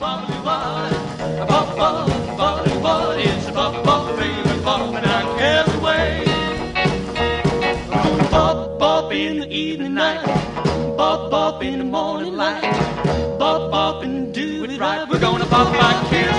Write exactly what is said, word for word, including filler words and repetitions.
bubbly what? Bop, bop, bubbly what? It's a bop, bop, baby, bop, and I can't wait. Bop, bop in the evening night, bop, bop in the morning light, bop, bop and do it right. We're gonna bop like kids.